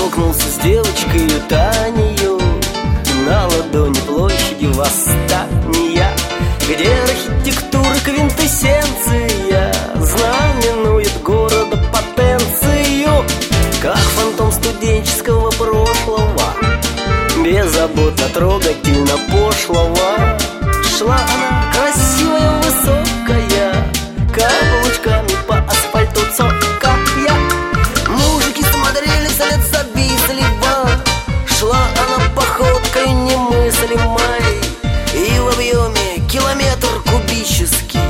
столкнулся с девочкой Танею на ладони площади Восстания, где архитектура квинтэссенция знаменует города потенцию. Как фантом студенческого прошлого, беззаботно, трогательно пошлого, шла она красивая, высокая, каблучками по асфальту цокая. Мужики смотрели вслед завистливо, шла она походкой немыслимой, и в объеме километр кубический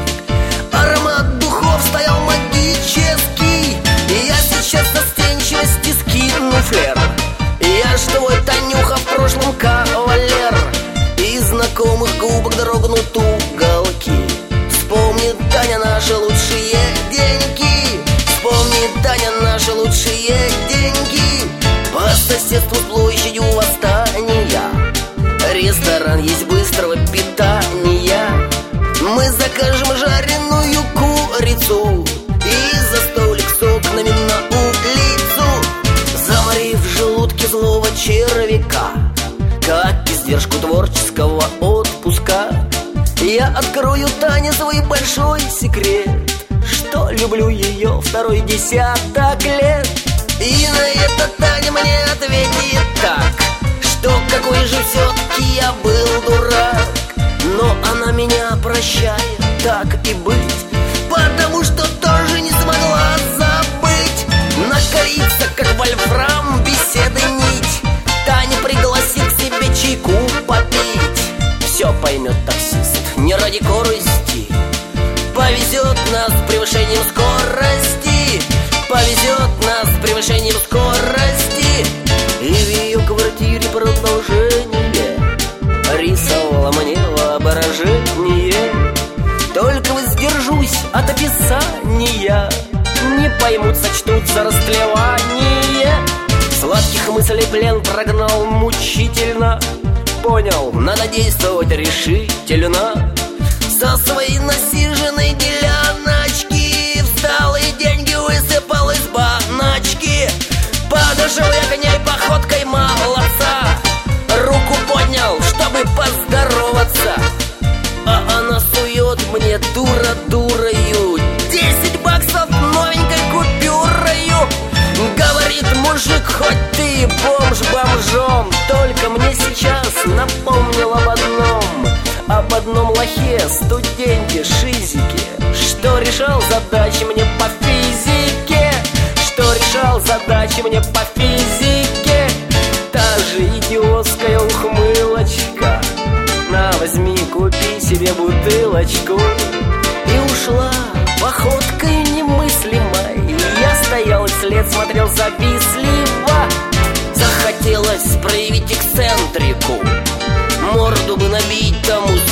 аромат духов стоял магический. И я сейчас застенчивости скину флер. Я ж твой, Танюха, в прошлом кавалер. Из знакомых губок дрогнут уголки. Вспомни, Таня, наши лучшие деньги. Вспомни, Таня, наши лучшие деньги. По соседству с площадью Восстания ресторан есть быстрого питания. Мы закажем жареную курицу и за столик с окнами на улицу, заморив в желудке злого червяка, как издержку творческого отпуска. Я открою Тане свой большой секрет, что люблю ее второй десяток лет. И на это Таня мне ответит так, что какой же все-таки я был дурак. Но она меня прощает, так и быть, потому что тоже не смогла забыть. Накориться, как вольфрам, беседы нить. Таня пригласит к себе чайку попить. Все поймет таксист, не ради корысти. Повезет нас с превышением скорости. Повезет нас с превышением скорости. И в ее квартире продолжение рисовала мне воображение. Только воздержусь от описания, не поймут, сочтутся растлевание. Сладких мыслей плен прогнал мучительно. Понял, надо действовать решительно. Со своей насиженной деляночки встал и деньги высыпал из баночки. Подошел я к ней походкой молодца, руку поднял, чтобы поздороваться. А она сует мне дура-дурою 10 баксов новенькой купюрою. Говорит: мужик, хоть ты бомж бомжом, только мне сейчас напомнил об одном лохе, студенте шизике, что решал задачи мне по физике, что решал задачи мне по физике. Та же идиотская ухмылочка: на, возьми, купи себе бутылочку. И ушла походкой немыслимой. Я стоял и вслед смотрел завистливо. Захотелось проявить эксцентрику, морду бы набить тому